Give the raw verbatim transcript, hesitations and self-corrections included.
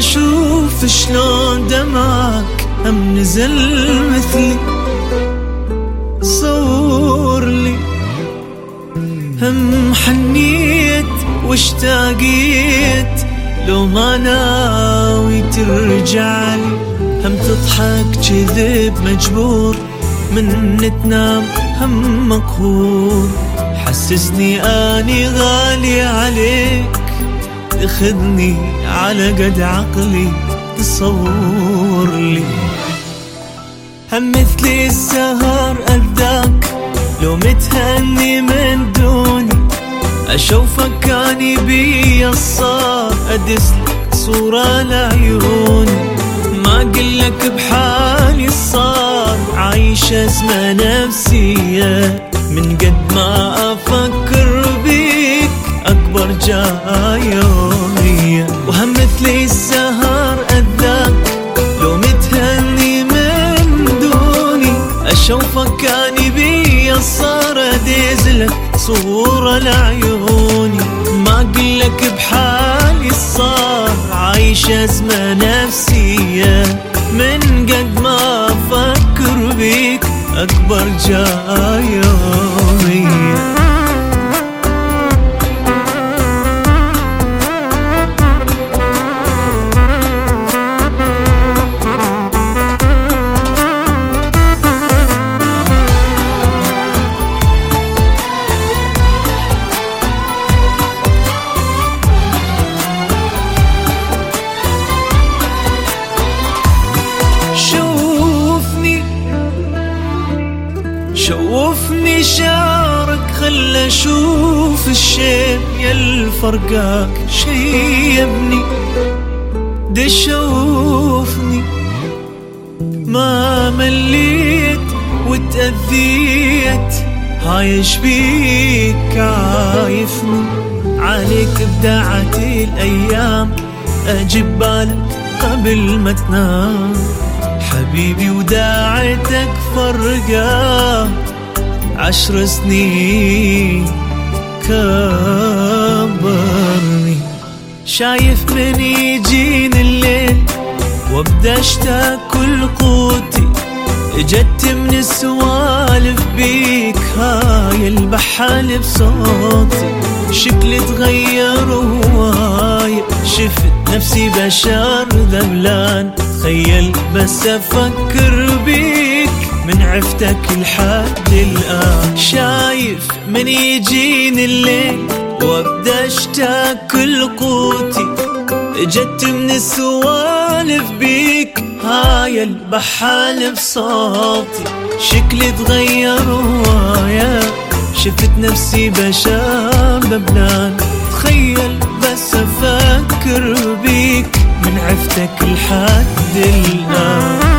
أشوف شلون دمعك هم نزل مثلي. صور لي هم حنيت واشتاقيت لو ما ناوي ترجعلي. هم تضحك كذب مجبور من تنام هم مقهور. حسسني اني غالي عليك تاخذني على قد عقلي. تصور لي هم مثلي السهر أذاك لو متهني من دوني. أشوفك اني بي الصار أدسلك صورة لعيوني. ما قلك بحالي صار عايش أزمة نفسية. من قد ما أفكر بيك أكبر جاية. وهم مثلي السهر أذاك لو متهني من دوني. أشوفك اني بي الصار أدزلك صورة لعيوني. ما قلك بحالي صار عايش أزمة نفسية. من قد ما أفكر بيك أكبر جاية. شوفني شعرك خلى اشوف الشيب يل فرقاك شيبني. دشوفني ما مليت وتأذيت هايش بيك عايفني. عليك بدعتي الايام اجيب بالك قبل ما تنام. حبيبي وداعتك فرقة عشر سنين كبرني. شايف من يجيني الليل وابدا اشتاق كل قوتي. اجت من السوالف بيك هاي البحال بصوتي. شكلي تغير هواي شفت نفسي بشر ذبلان. تخيل بس افكر بيك من عفتك لحد الآن. شايف من يجيني الليل وابدا اشتاق كل قوتي. اجت من السوالف بيك هاي البحال بصوتي. شكلي تغير هوايا شفت نفسي بشر ذبلان. تخيل بس افكر بيك من عفتك لحد الآن.